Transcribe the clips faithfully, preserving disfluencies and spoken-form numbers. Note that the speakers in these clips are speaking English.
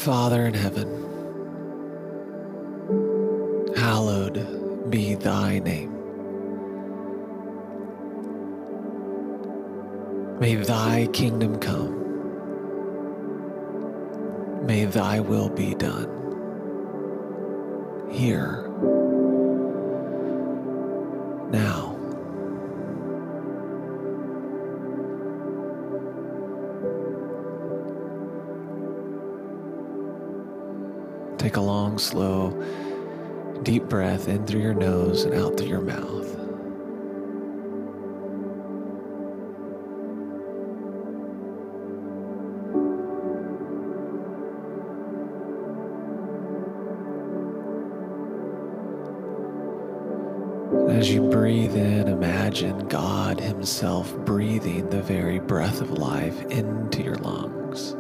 Father in heaven, hallowed be thy name. May thy kingdom come. May thy will be done here, now. Take a long, slow, deep breath in through your nose and out through your mouth. As you breathe in, imagine God Himself breathing the very breath of life into your lungs.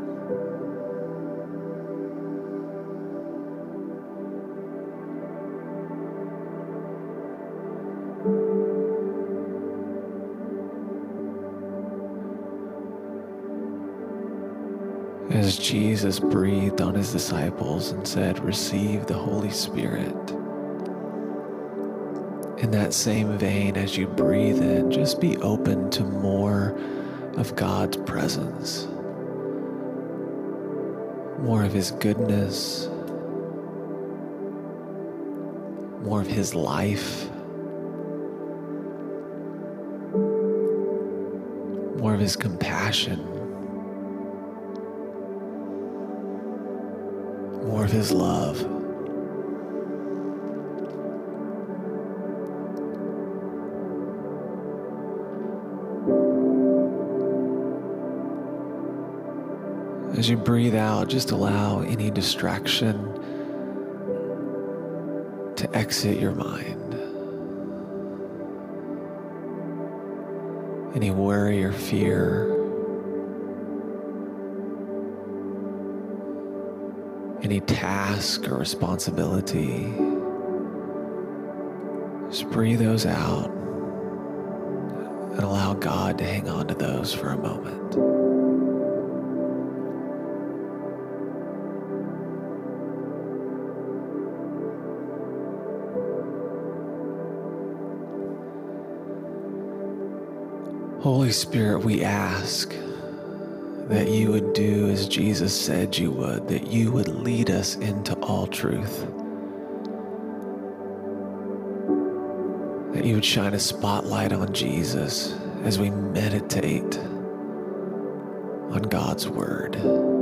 As Jesus breathed on His disciples and said, "Receive the Holy Spirit." In that same vein, as you breathe in, just be open to more of God's presence, more of His goodness, more of His life, more of His compassion, more of His love. As you breathe out, just allow any distraction to exit your mind. Any worry or fear, any task or responsibility, just breathe those out and allow God to hang on to those for a moment. Holy Spirit, we ask that you would do as Jesus said you would, that you would lead us into all truth, that you would shine a spotlight on Jesus as we meditate on God's Word.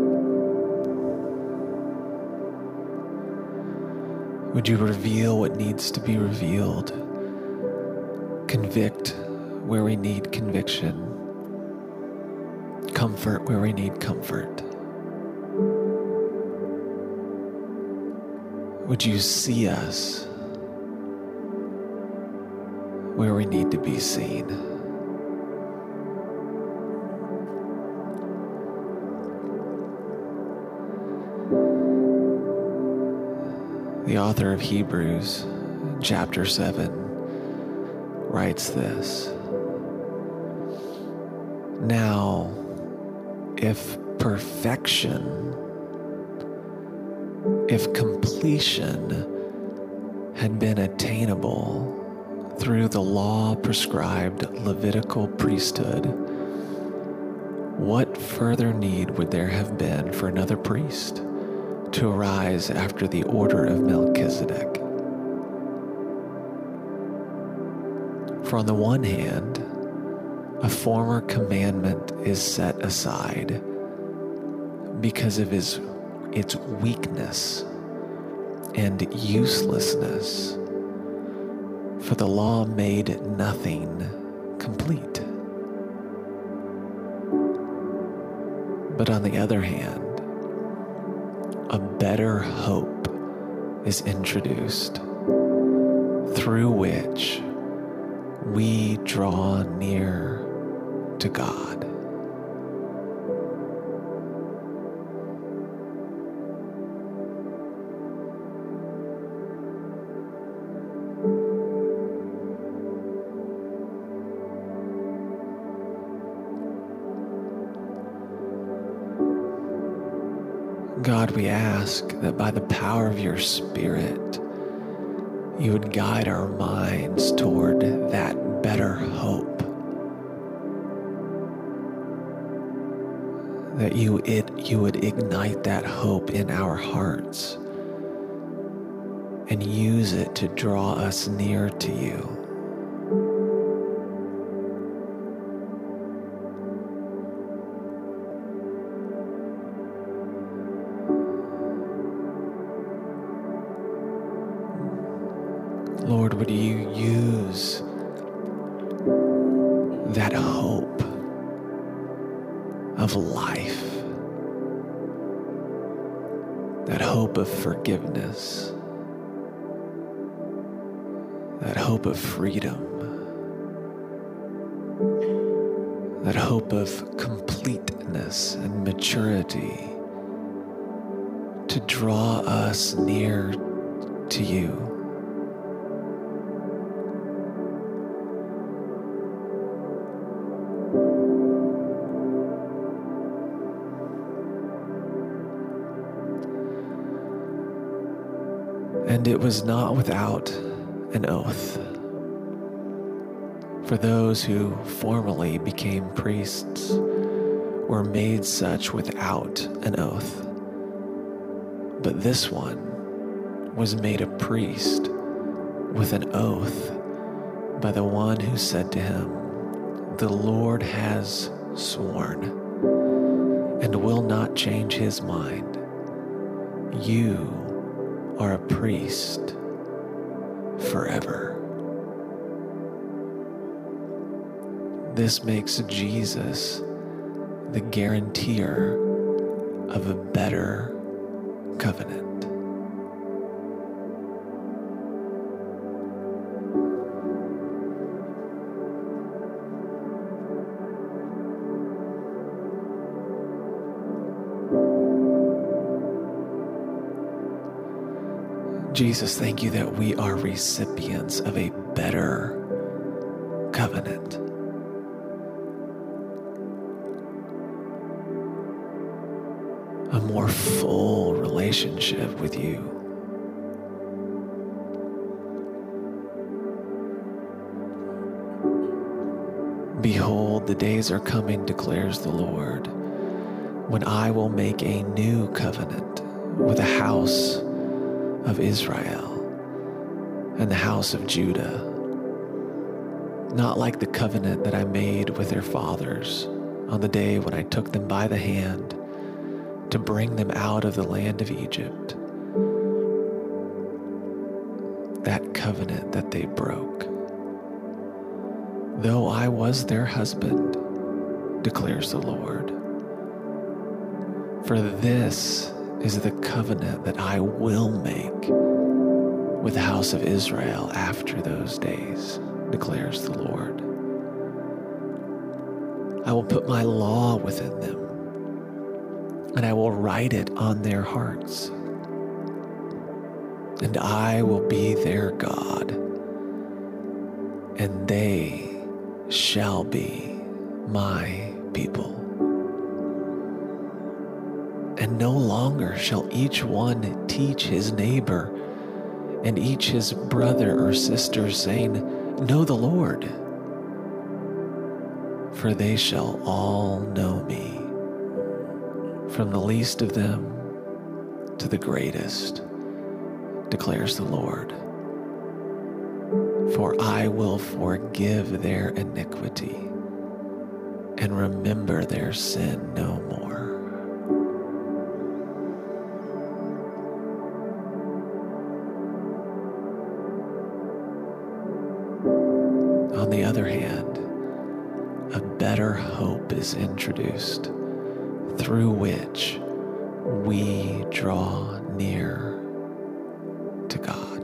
Would you reveal what needs to be revealed, convict where we need conviction, comfort where we need comfort. Would you see us where we need to be seen? The author of Hebrews, chapter seven, writes this: "Now, if perfection, if completion had been attainable through the law-prescribed Levitical priesthood, what further need would there have been for another priest to arise after the order of Melchizedek? For on the one hand, a former commandment is set aside because of his, its weakness and uselessness, for the law made nothing complete. But on the other hand, a better hope is introduced, through which we draw near to God." God, we ask that by the power of your Spirit, you would guide our minds toward that better hope. That you, it, you would ignite that hope in our hearts and use it to draw us near to you. Lord, would you use that hope of life, that hope of forgiveness, that hope of freedom, that hope of completeness and maturity to draw us near to you. And it was not without an oath. For those who formerly became priests were made such without an oath. But this one was made a priest with an oath by the one who said to him, "The Lord has sworn and will not change his mind. You are a priest forever." This makes Jesus the guarantor of a better covenant. Jesus, thank you that we are recipients of a better covenant. A more full relationship with you. Behold, the days are coming, declares the Lord, when I will make a new covenant with the house of Israel and the house of Judah, not like the covenant that I made with their fathers on the day when I took them by the hand to bring them out of the land of Egypt, that covenant that they broke. Though I was their husband, declares the Lord. For this is the covenant that I will make with the house of Israel after those days, declares the Lord. I will put my law within them, and I will write it on their hearts. And I will be their God, and they shall be my people. And no longer shall each one teach his neighbor and each his brother or sister, saying, "Know the Lord," for they shall all know me, from the least of them to the greatest, declares the Lord. For I will forgive their iniquity and remember their sin no more. On the other hand, a better hope is introduced through which we draw near to God.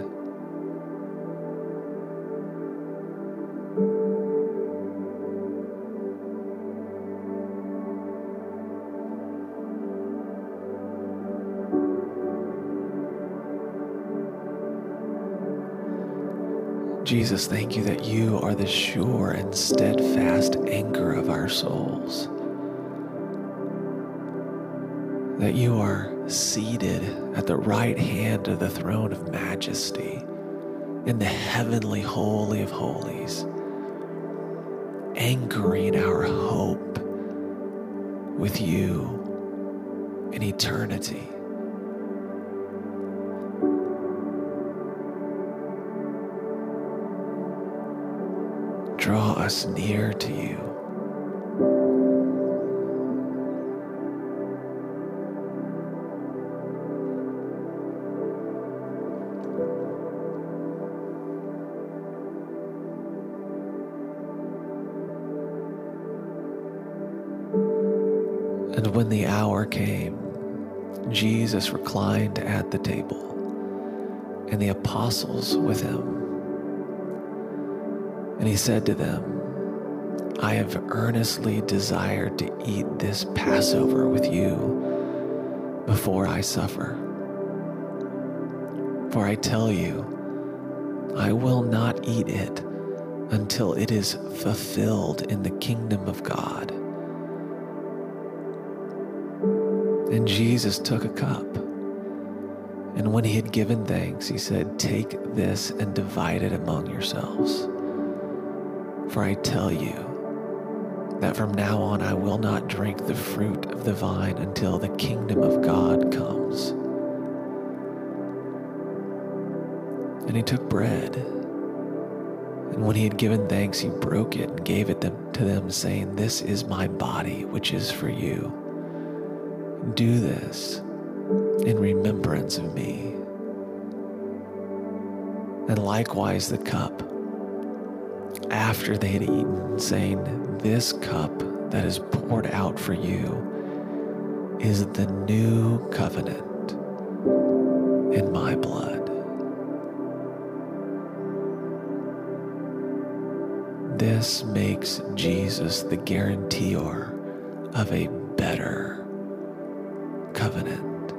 Jesus, thank you that you are the sure and steadfast anchor of our souls. that you are seated at the right hand of the throne of majesty in the heavenly holy of holies, anchoring our hope with you in eternity. Draw us near to you. And when the hour came, Jesus reclined at the table, and the apostles with him. And he said to them, I have earnestly desired to eat this Passover with you before I suffer. For I tell you, I will not eat it until it is fulfilled in the kingdom of God. And Jesus took a cup, and when he had given thanks, he said, take this and divide it among yourselves. For I tell you that from now on I will not drink the fruit of the vine until the kingdom of God comes. And he took bread, and when he had given thanks, he broke it and gave it to them, saying, this is my body, which is for you. Do this in remembrance of me. And likewise the cup, after they had eaten, saying, this cup that is poured out for you is the new covenant in my blood. This makes Jesus the guarantor of a better covenant.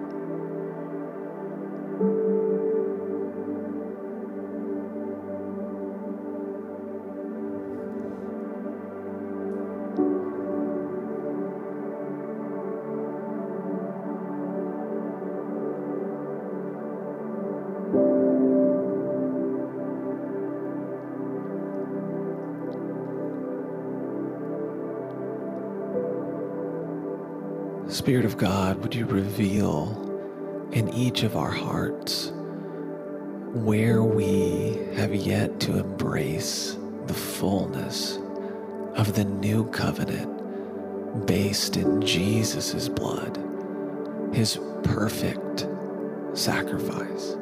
Spirit of God, would you reveal in each of our hearts where we have yet to embrace the fullness of the new covenant based in Jesus' blood, his perfect sacrifice.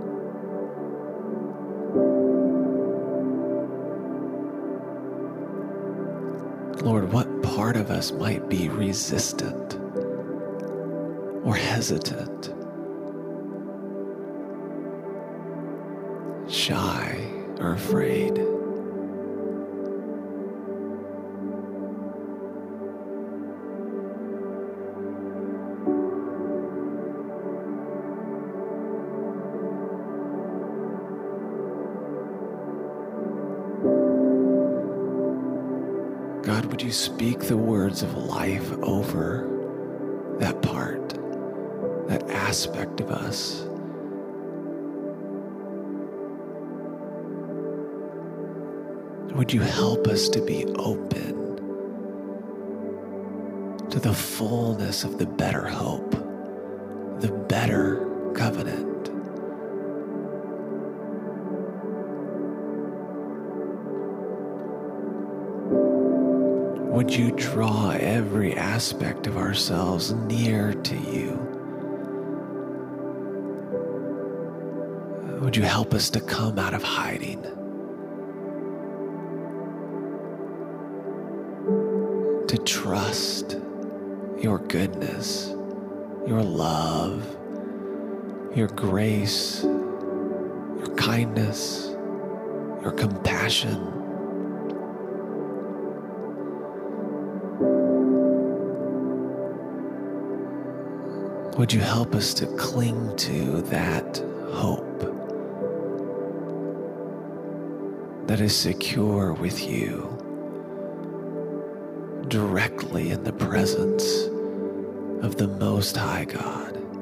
Lord, what part of us might be resistant or hesitant, shy or afraid? God, would you speak the words of life over that part, that aspect of us? Would you help us to be open to the fullness of the better hope, the better covenant? Would you draw every aspect of ourselves near to you? Would you help us to come out of hiding, to trust your goodness, your love, your grace, your kindness, your compassion? Would you help us to cling to that hope that is secure with you, directly in the presence of the Most High God.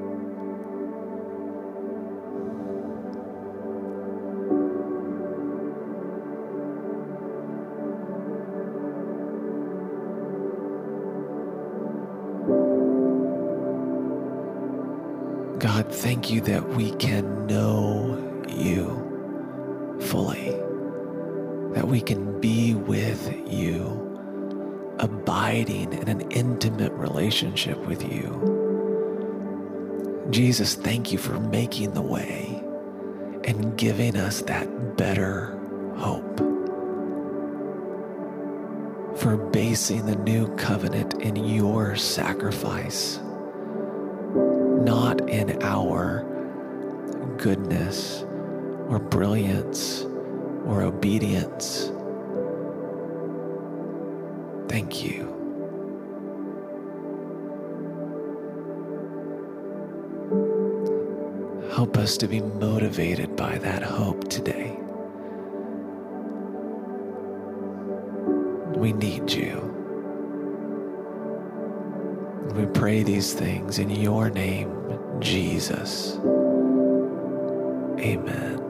God, thank you that we can know you fully, that we can be with you, abiding in an intimate relationship with you. Jesus, thank you for making the way and giving us that better hope, for basing the new covenant in your sacrifice, not in our goodness or brilliance or obedience. Thank you. Help us to be motivated by that hope today. We need you. We pray these things in your name, Jesus. Amen.